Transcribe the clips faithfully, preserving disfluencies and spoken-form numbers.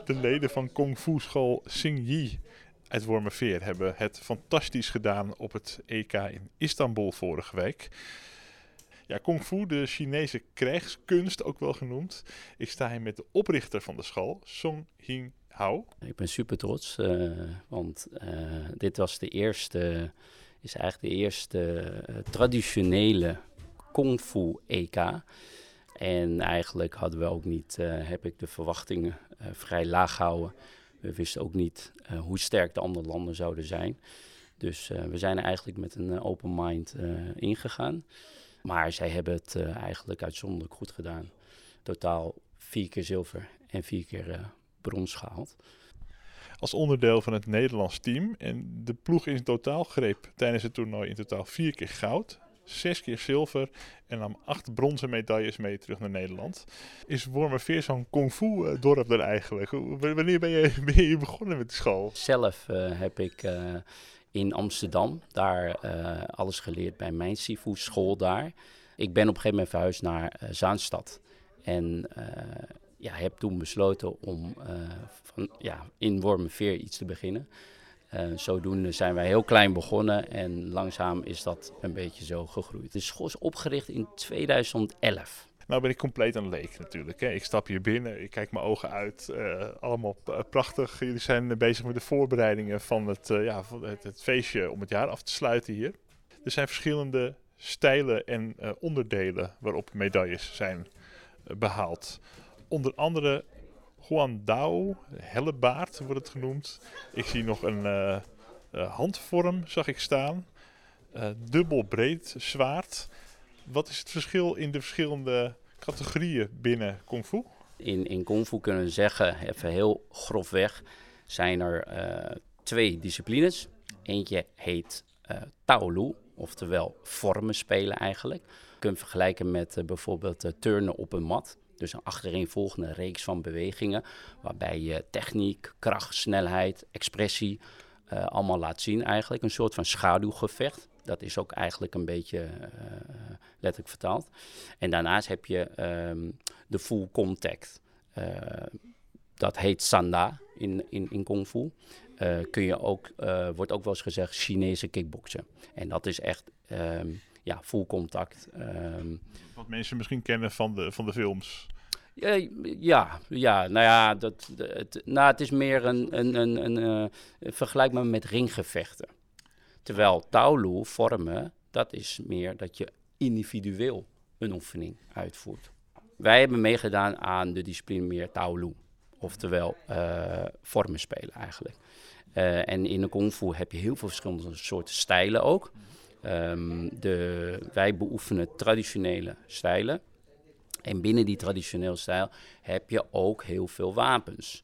De leden van Kung Fu school Xing Yi uit Wormerveer hebben het fantastisch gedaan op het E K in Istanbul vorige week. Ja, Kung Fu, de Chinese krijgskunst ook wel genoemd. Ik sta hier met de oprichter van de school, Song Hing Hao. Ik ben super trots, uh, want uh, dit was de eerste, is eigenlijk de eerste uh, traditionele Kung Fu E K. En eigenlijk hadden we ook niet, uh, heb ik de verwachtingen uh, vrij laag gehouden. We wisten ook niet uh, hoe sterk de andere landen zouden zijn. Dus uh, we zijn er eigenlijk met een uh, open mind uh, ingegaan. Maar zij hebben het uh, eigenlijk uitzonderlijk goed gedaan. Totaal vier keer zilver en vier keer uh, brons gehaald. Als onderdeel van het Nederlands team. En de ploeg in totaal greep tijdens het toernooi in totaal vier keer goud. Zes keer zilver en nam acht bronzen medailles mee terug naar Nederland. Is Wormerveer zo'n kung fu dorp dan eigenlijk? Wanneer ben je, ben je begonnen met de school? Zelf uh, heb ik uh, in Amsterdam daar uh, alles geleerd bij mijn Sifu school daar. Ik ben op een gegeven moment verhuisd naar uh, Zaanstad. En uh, ja, heb toen besloten om uh, van, ja, in Wormerveer iets te beginnen. Uh, zodoende zijn wij heel klein begonnen en langzaam is dat een beetje zo gegroeid. De school is opgericht in tweeduizend elf. Nou ben ik compleet een leek natuurlijk. Hè. Ik stap hier binnen, ik kijk mijn ogen uit. Uh, allemaal prachtig. Jullie zijn bezig met de voorbereidingen van het, uh, ja, van het, het feestje om het jaar af te sluiten hier. Er zijn verschillende stijlen en uh, onderdelen waarop medailles zijn uh, behaald. Onder andere Huandao, hellebaard wordt het genoemd. Ik zie nog een uh, uh, handvorm, zag ik staan. Uh, dubbel breed zwaard. Wat is het verschil in de verschillende categorieën binnen Kung Fu? In, in Kung Fu kunnen we zeggen, even heel grofweg, zijn er uh, twee disciplines. Eentje heet uh, Taolu, oftewel vormen spelen eigenlijk. Je kunt vergelijken met uh, bijvoorbeeld uh, turnen op een mat. Dus een achtereenvolgende reeks van bewegingen waarbij je techniek, kracht, snelheid, expressie uh, allemaal laat zien eigenlijk. Een soort van schaduwgevecht. Dat is ook eigenlijk een beetje uh, letterlijk vertaald. En daarnaast heb je um, de full contact. Uh, dat heet Sanda in, in, in Kung Fu. Uh, kun je ook, uh, wordt ook wel eens gezegd Chinese kickboksen. En dat is echt um, ja, full contact. Um, Wat mensen misschien kennen van de, van de films. Ja, ja, ja, nou ja, dat, het, nou, het is meer een, een, een, een uh, vergelijk maar met ringgevechten. Terwijl Taolu, vormen, dat is meer dat je individueel een oefening uitvoert. Wij hebben meegedaan aan de discipline meer Taolu, oftewel uh, vormen spelen eigenlijk. Uh, en in de Kung Fu heb je heel veel verschillende soorten stijlen ook. Um, de, wij beoefenen traditionele stijlen. En binnen die traditionele stijl heb je ook heel veel wapens.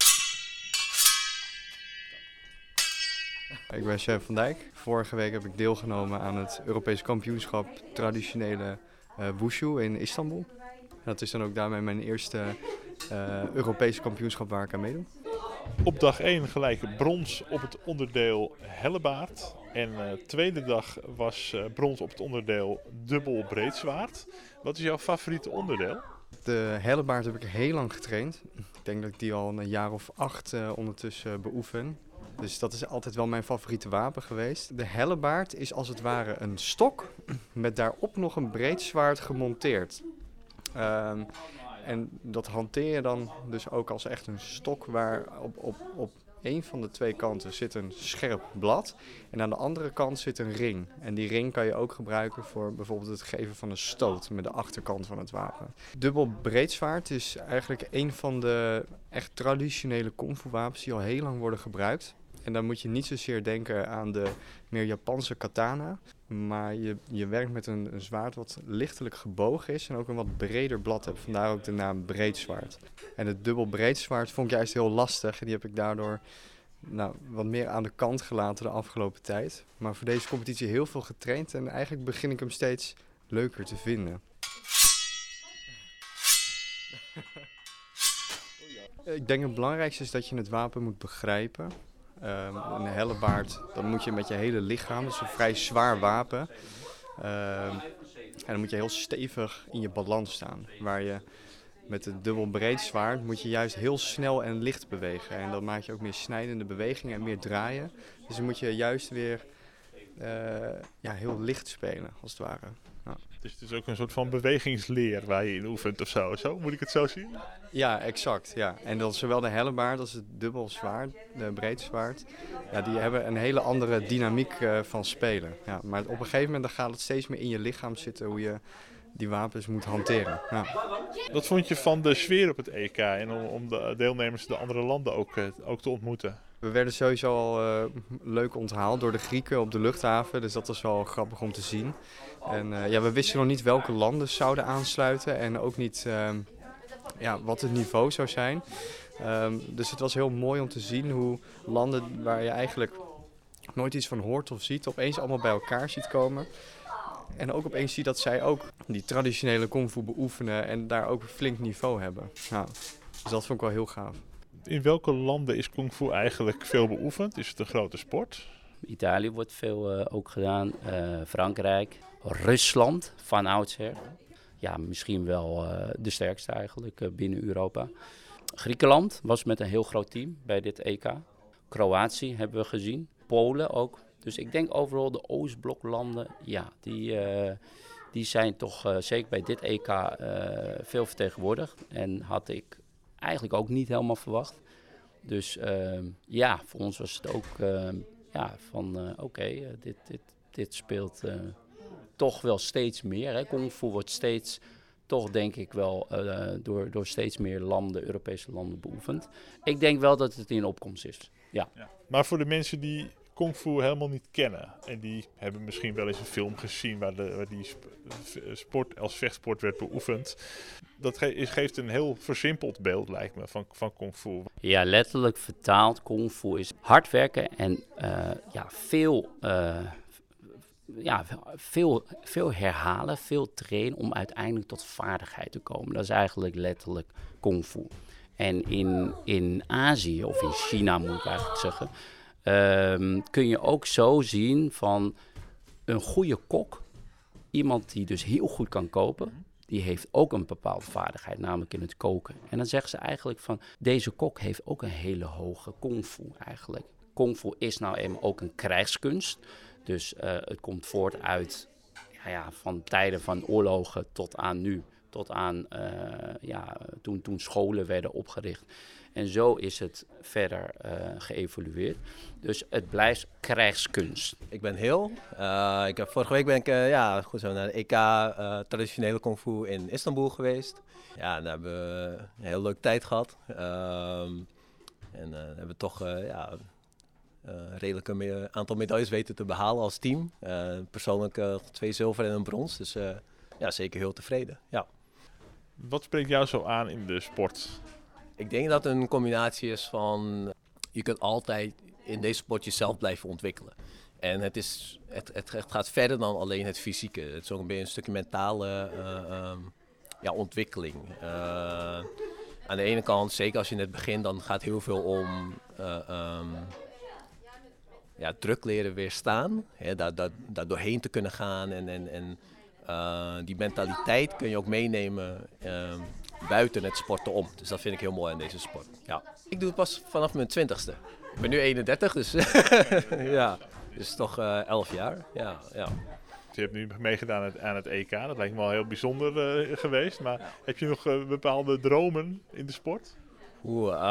Ik ben Chef van Dijk. Vorige week heb ik deelgenomen aan het Europees kampioenschap traditionele uh, Wushu in Istanbul. Dat is dan ook daarmee mijn eerste uh, Europese kampioenschap waar ik aan meedoe. Op dag één gelijk brons op het onderdeel hellebaard. En uh, tweede dag was uh, brons op het onderdeel dubbel breedzwaard. Wat is jouw favoriete onderdeel? De hellebaard heb ik heel lang getraind. Ik denk dat ik die al een jaar of acht uh, ondertussen beoefen. Dus dat is altijd wel mijn favoriete wapen geweest. De hellebaard is als het ware een stok met daarop nog een breedzwaard gemonteerd. Um, en dat hanteer je dan dus ook als echt een stok waar op, op, op een van de twee kanten zit een scherp blad. En aan de andere kant zit een ring. En die ring kan je ook gebruiken voor bijvoorbeeld het geven van een stoot met de achterkant van het wapen. Dubbel breedzwaard is eigenlijk een van de echt traditionele kung fu wapens die al heel lang worden gebruikt. En dan moet je niet zozeer denken aan de meer Japanse katana. Maar je, je werkt met een, een zwaard wat lichtelijk gebogen is en ook een wat breder blad hebt. Vandaar ook de naam breedzwaard. En het dubbel breedzwaard vond ik juist heel lastig. En die heb ik daardoor nou, wat meer aan de kant gelaten de afgelopen tijd. Maar voor deze competitie heel veel getraind. En eigenlijk begin ik hem steeds leuker te vinden. Ik denk het belangrijkste is dat je het wapen moet begrijpen. Um, een hellebaard, dan moet je met je hele lichaam, dat is een vrij zwaar wapen. Um, en dan moet je heel stevig in je balans staan. Waar je Met het dubbel breed zwaard moet je juist heel snel en licht bewegen. En dan maak je ook meer snijdende bewegingen en meer draaien. Dus dan moet je juist weer uh, ja, heel licht spelen, als het ware. Ja. Dus het is ook een soort van bewegingsleer waar je in oefent of zo. zo. Moet ik het zo zien? Ja, exact. Ja. En dan zowel de hellebaard als het dubbel zwaard, de breed zwaard, ja, die hebben een hele andere dynamiek uh, van spelen. Ja, maar op een gegeven moment dan gaat het steeds meer in je lichaam zitten hoe je die wapens moet hanteren. Ja. Wat vond je van de sfeer op het E K en om, om de deelnemers de andere landen ook, uh, ook te ontmoeten? We werden sowieso al uh, leuk onthaald door de Grieken op de luchthaven, dus dat was wel grappig om te zien. En uh, ja, we wisten nog niet welke landen zouden aansluiten en ook niet uh, ja, wat het niveau zou zijn. Um, dus het was heel mooi om te zien hoe landen waar je eigenlijk nooit iets van hoort of ziet, opeens allemaal bij elkaar ziet komen. En ook opeens zie dat zij ook die traditionele kungfu beoefenen en daar ook een flink niveau hebben. Ja, dus dat vond ik wel heel gaaf. In welke landen is kungfu eigenlijk veel beoefend? Is het een grote sport? Italië wordt veel uh, ook gedaan, uh, Frankrijk, Rusland van oudsher. Ja, misschien wel uh, de sterkste eigenlijk uh, binnen Europa. Griekenland was met een heel groot team bij dit E K. Kroatië hebben we gezien, Polen ook. Dus ik denk overal de Oostbloklanden, ja, die, uh, die zijn toch uh, zeker bij dit E K uh, veel vertegenwoordigd. En had ik eigenlijk ook niet helemaal verwacht. Dus uh, ja, voor ons was het ook uh, ja, van uh, oké, okay, uh, dit, dit, dit speelt uh, toch wel steeds meer. Hè. Kung Fu wordt steeds, toch denk ik wel, uh, door, door steeds meer landen, Europese landen beoefend. Ik denk wel dat het in opkomst is, ja. ja. Maar voor de mensen die kungfu helemaal niet kennen en die hebben misschien wel eens een film gezien waar, de, waar die sport als vechtsport werd beoefend. Dat ge- is, geeft een heel versimpeld beeld, lijkt me, van, van kungfu. Ja, letterlijk vertaald, kungfu is hard werken en uh, ja, veel, uh, ja, veel, veel herhalen, veel trainen om uiteindelijk tot vaardigheid te komen. Dat is eigenlijk letterlijk kungfu. En in, in Azië, of in China moet ik eigenlijk zeggen, Um, kun je ook zo zien van een goede kok, iemand die dus heel goed kan koken, die heeft ook een bepaalde vaardigheid, namelijk in het koken. En dan zeggen ze eigenlijk van, deze kok heeft ook een hele hoge kungfu eigenlijk. Kungfu is nou eenmaal ook een krijgskunst, dus uh, het komt voort uit ja, ja, van tijden van oorlogen tot aan nu, tot aan uh, ja, toen, toen scholen werden opgericht. En zo is het verder uh, geëvolueerd. Dus het blijft krijgskunst. Ik ben Heel. Uh, ik heb, vorige week ben ik uh, ja, goed zo naar de E K uh, traditionele kung fu in Istanbul geweest. Ja, en daar hebben we een heel leuke tijd gehad. Uh, en uh, hebben we toch uh, ja, uh, redelijk een me- aantal medailles weten te behalen als team. Uh, persoonlijk uh, twee zilver en een brons. Dus uh, ja, zeker heel tevreden. Ja. Wat spreekt jou zo aan in de sport? Ik denk dat het een combinatie is van, je kunt altijd in deze sport jezelf blijven ontwikkelen. En het, is, het, het, het gaat verder dan alleen het fysieke. Het is ook een beetje een stukje mentale uh, um, ja, ontwikkeling. Uh, aan de ene kant, zeker als je in het begin, dan gaat heel veel om uh, um, ja, druk leren weerstaan. Hè, daar, daar, daar doorheen te kunnen gaan en, en, en uh, die mentaliteit kun je ook meenemen uh, buiten het sporten om. Dus dat vind ik heel mooi aan deze sport. Ja. Ik doe het pas vanaf mijn twintigste. Ik ben nu eenendertig, dus ja, dus toch uh, elf jaar. Ja, ja. Je hebt nu meegedaan aan het, aan het E K, dat lijkt me wel heel bijzonder uh, geweest. Maar ja. Heb je nog uh, bepaalde dromen in de sport? Oeh, uh,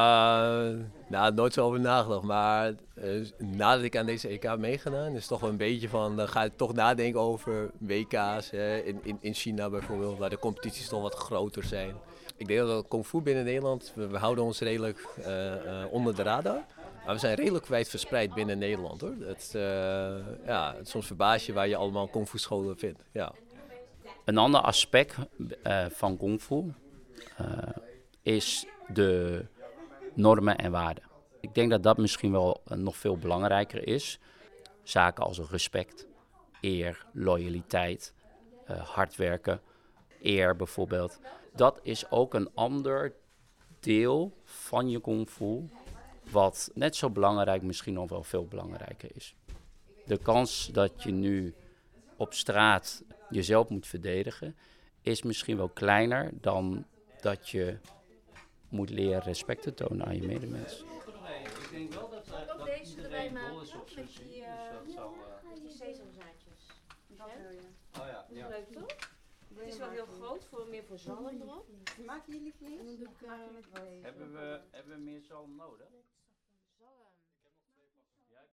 nou, nooit zo over nagedacht. Maar uh, nadat ik aan deze E K heb meegedaan, is toch wel een beetje van, dan ga ik toch nadenken over W K's hè, in, in, in China bijvoorbeeld, waar de competities toch wat groter zijn. Ik denk dat Kung Fu binnen Nederland, we, we houden ons redelijk uh, uh, onder de radar. Maar we zijn redelijk wijd verspreid binnen Nederland hoor. Het, uh, ja, het soms verbaas je waar je allemaal Kung Fu scholen vindt. Ja. Een ander aspect uh, van Kung Fu uh, is de normen en waarden. Ik denk dat dat misschien wel uh, nog veel belangrijker is. Zaken als respect, eer, loyaliteit, uh, hard werken, eer bijvoorbeeld. Dat is ook een ander deel van je Kung Fu, wat net zo belangrijk, misschien nog wel veel belangrijker is. De kans dat je nu op straat jezelf moet verdedigen, is misschien wel kleiner dan dat je moet leren respect te tonen aan je medemens. Ik denk wel dat, uh, dat deze erbij maken met die, uh, dus dat uh, die sesamzaadjes. Dat wil je. Oh ja. Dat is leuk toch? Het is wel heel groot, voor, meer voor zalm erop. Maken jullie vlees? En dan doe ik uh, met Hebben we, hebben we meer zalm nodig?